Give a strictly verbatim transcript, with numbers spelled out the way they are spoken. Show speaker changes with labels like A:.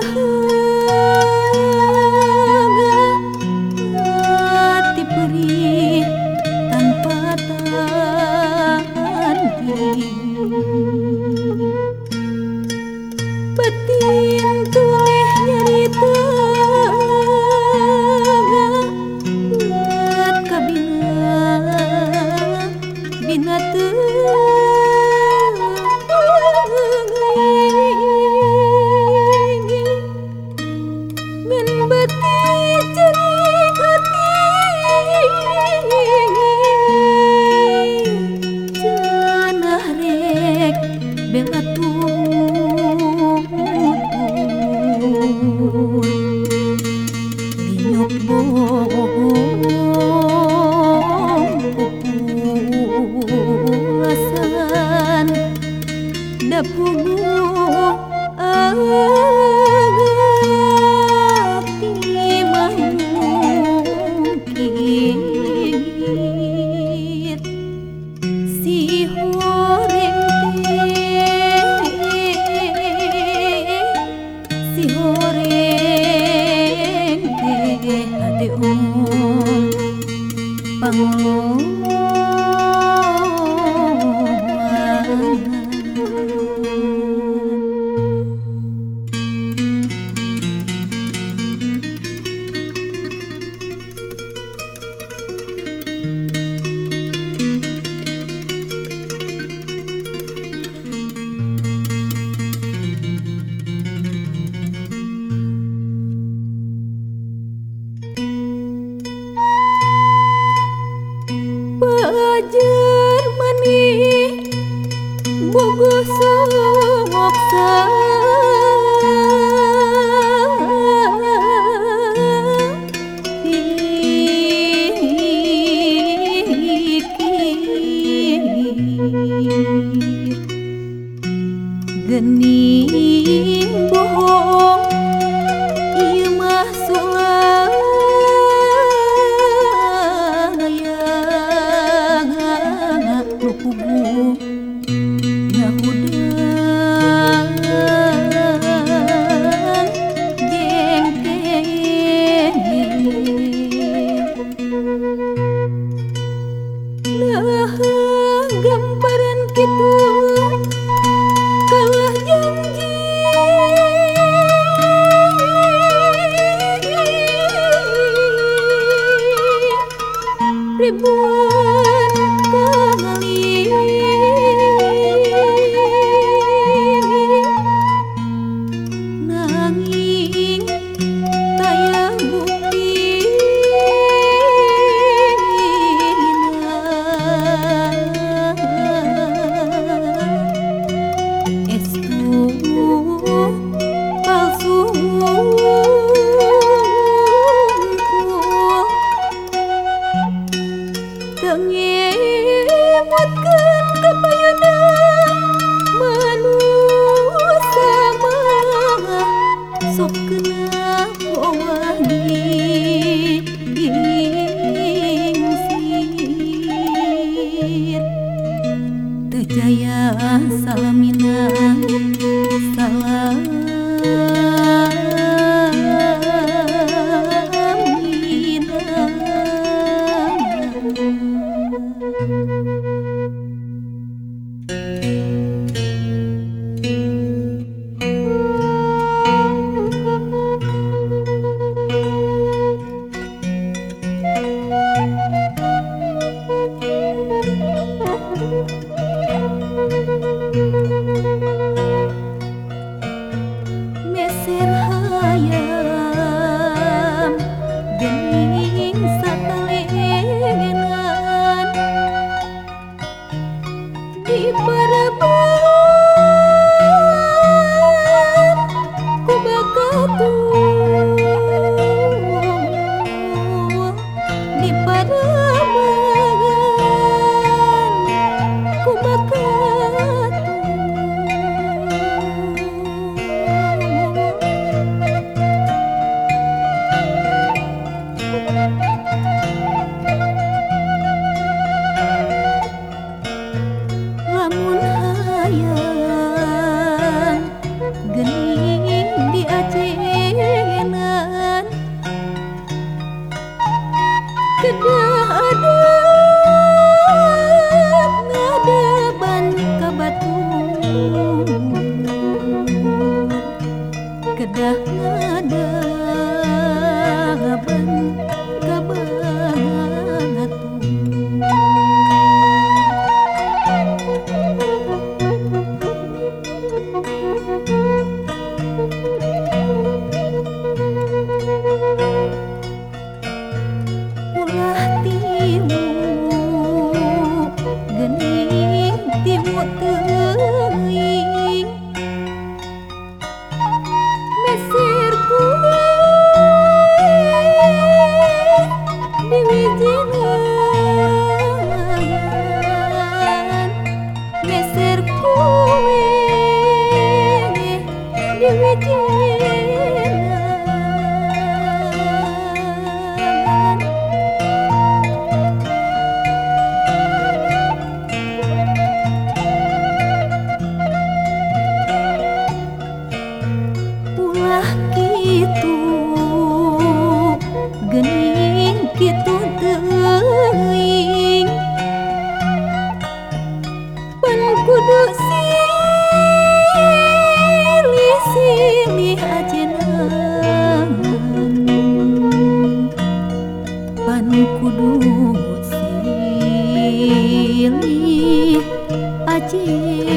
A: hati perih tanpa tanding, batin tulih nyarita buat kabina bina ngan bati cerik hati cenah rek bela tutur linyuk bohong pupuasan dapugu ati mangkit si horeng teh si horeng teh ade om pangoloan. Pajar manih bogo songoksa pikir gening bohong ieu mah solayang nu puguh nyahudang jengkel nah gambaran kitu kalah janji ribuan kali nanging taya bukti estu palsu tengemutkeun kapayuna manusia mah sok kena wangi gingsir teu jaya salamina salamina ngadaban kabatu ulah timu gening timu teuing meser kue di wijinan meser kue di wijinan ulah kitu gening kitu teuing pan kudu silih-silih ajengan pan kudu silih ajengan